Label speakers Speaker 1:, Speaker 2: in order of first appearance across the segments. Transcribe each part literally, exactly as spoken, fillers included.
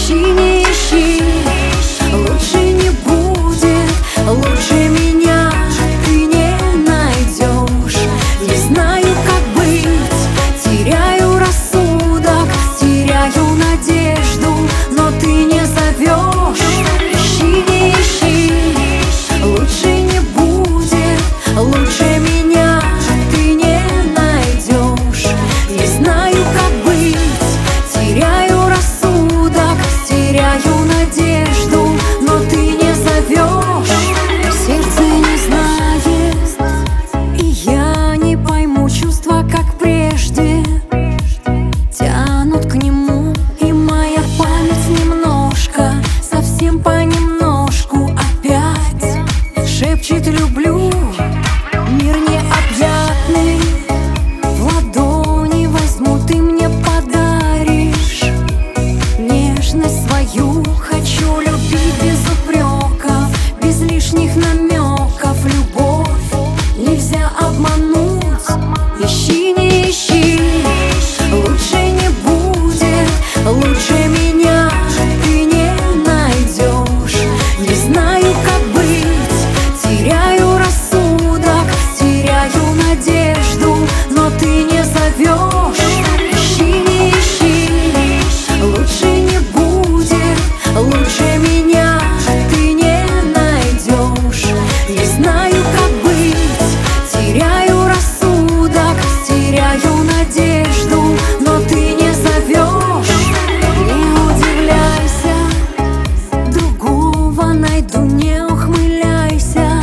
Speaker 1: Ищи, не ищи, лучше не будет, лучше меня ты не найдешь. Не знаю, как быть, теряю рассудок, теряю надежду, но ты не зовешь. Ищи, не ищи, лучше не будет, лучше меня ты не найдешь. Не знаю, как быть, теряю рассудок, теряю надежду, но ты не зовешь. Сердце не знает, и я не пойму чувства, как прежде, тянут к нему, и моя память немножко, совсем понемножку опять шепчет: люблю. Мир необъятный в ладони возьму, ты мне подаришь нежность свою. Хочу любить без упреков, без лишних намеков. Любовь нельзя обмануть. Ищи, не ищи, лучше не будет, лучше меня ты не найдешь. Не знаю, как быть, теряю рассудок, теряю надежду, но ты не зовешь. Ищи, не ищи, лучше не будет, лучше меня ты не найдешь. Не знаю, как быть, теряю рассудок, теряю надежду, но ты не зовешь. Не удивляйся, другого найду, не ухмыляйся.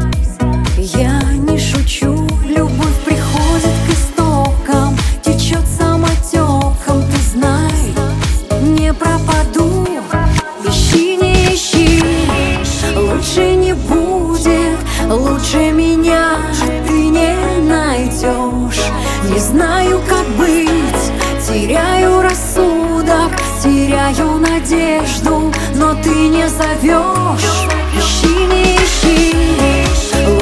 Speaker 1: Я не шучу, любовь приходит к истокам, течет самотеком, ты знай, не пропаду. Ищи, не ищи, лучше не будет, лучше меня ты не найдешь. Не знаю, как быть, теряю рассудок, теряю надежду, но ты не зовешь. Ищи, не ищи,